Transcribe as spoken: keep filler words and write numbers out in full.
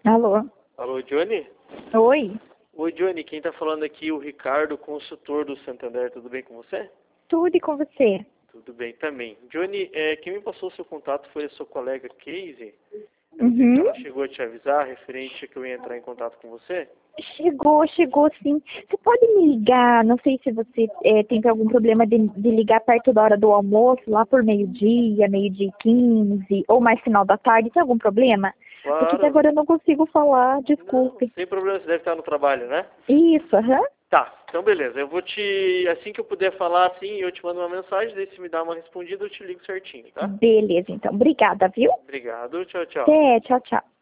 Alô? Alô, Johnny? Oi? Oi, Johnny, quem tá falando aqui é o Ricardo, consultor do Santander. Tudo bem com você? Tudo e com você? Tudo bem também. Johnny, é, quem me passou o seu contato foi a sua colega Casey. Eu não sei se Uhum. ela chegou a te avisar, referente a que eu ia entrar em contato com você. Chegou, chegou sim. Você pode me ligar, não sei se você é, tem algum problema de, de ligar perto da hora do almoço, lá por meio-dia, meio-dia e quinze, ou mais final da tarde, tem algum problema? Porque até Claro. agora eu não consigo falar, Não, desculpe. sem problema, você deve estar no trabalho, né? Isso, aham. Tá, então beleza. Eu vou te... Assim que eu puder falar, assim, eu te mando uma mensagem, daí se me dá uma respondida, eu te ligo certinho, tá? Beleza, então. Obrigada, viu? Obrigado, tchau, tchau. Até, tchau, tchau.